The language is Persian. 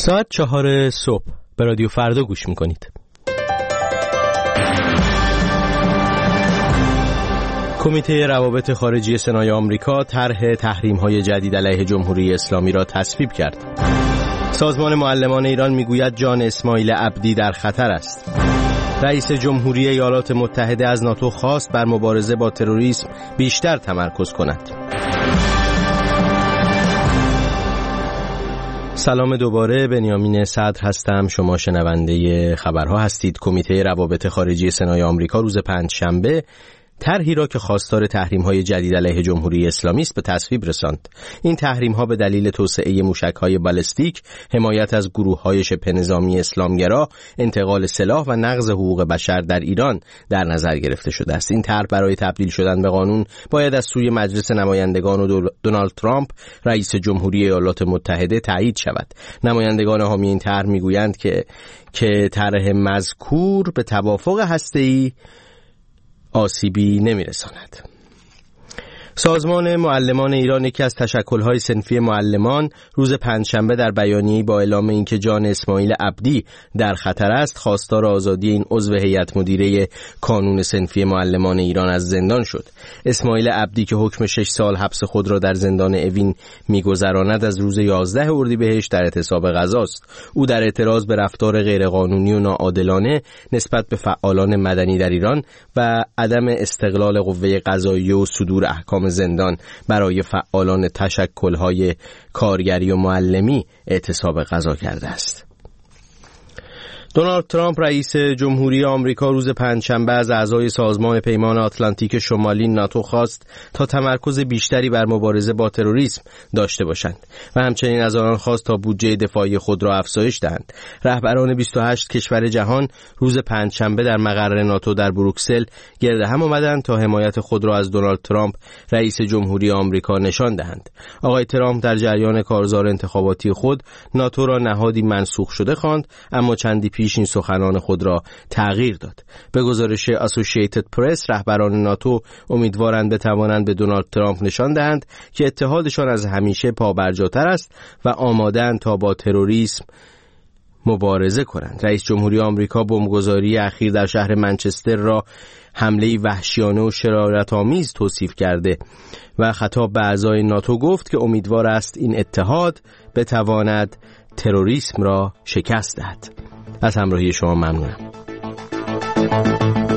ساعت 4 صبح به رادیو فردا گوش میکنید. کمیته روابط خارجی سنای آمریکا طرح تحریم‌های جدید علیه جمهوری اسلامی را تصویب کرد. سازمان معلمان ایران میگوید جان اسماعیل عبدی در خطر است. رئیس جمهوری ایالات متحده از ناتو خواست بر مبارزه با تروریسم بیشتر تمرکز کند. سلام دوباره، بنیامین صدر هستم. شما شنونده خبرها هستید. کمیته روابط خارجی سنای آمریکا روز پنجشنبه طرحی را که خواستار تحریم‌های جدید علیه جمهوری اسلامی است به تصویب رساند. این تحریم‌ها به دلیل توسعه موشک‌های بالستیک، حمایت از گروه‌های شبه نظامی اسلامگرا، انتقال سلاح و نقض حقوق بشر در ایران در نظر گرفته شده است. این طرح برای تبدیل شدن به قانون باید از سوی مجلس نمایندگان و دونالد ترامپ رئیس جمهوری ایالات متحده تایید شود. نمایندگان حامی این طرح می‌گویند که طرح مذکور به توافق هسته‌ای آسیبی نمی‌رساند. سازمان معلمان ایران، یکی از تشکل‌های صنفی معلمان، روز پنجشنبه در بیانیه‌ای با اعلام اینکه جان اسماعیل عبدی در خطر است، خواستار آزادی این عضو هیئت مدیره کانون صنفی معلمان ایران از زندان شد. اسماعیل عبدی که حکم 6 سال حبس خود را در زندان اوین می‌گذراند، از روز 11 اردیبهشت در اعتصاب غذاست. او در اعتراض به رفتار غیرقانونی و ناعادلانه نسبت به فعالان مدنی در ایران و عدم استقلال قوه قضاییه و صدور احکام زندان برای فعالان تشکل‌های کارگری و معلمی اعتصاب غذا کرده است. دونالد ترامپ رئیس جمهوری آمریکا روز پنجشنبه از اعضای سازمان پیمان آتلانتیک شمالی ناتو خواست تا تمرکز بیشتری بر مبارزه با تروریسم داشته باشند و همچنین از آنان خواست تا بودجه دفاعی خود را افزایش دهند. رهبران 28 کشور جهان روز پنجشنبه در مقر ناتو در بروکسل گرد هم آمدند تا حمایت خود را از دونالد ترامپ رئیس جمهوری آمریکا نشان دهند. آقای ترامپ در جریان کارزار انتخاباتی خود ناتو را نهادی منسوخ شده خواند، اما چندی پیش این سخنان خود را تغییر داد. به گزارش اسوسییتد پرس، رهبران ناتو امیدوارند بتوانند به دونالد ترامپ نشان دهند که اتحادشان از همیشه پابرجاتر است و آماده‌اند تا با تروریسم مبارزه کنند. رئیس جمهوری آمریکا بمبگذاری اخیر در شهر منچستر را حمله وحشیانه و شرارت‌آمیز توصیف کرده و خطاب به اعضای ناتو گفت که امیدوار است این اتحاد بتواند تروریسم را شکست دهد. از همراهی شما ممنونم.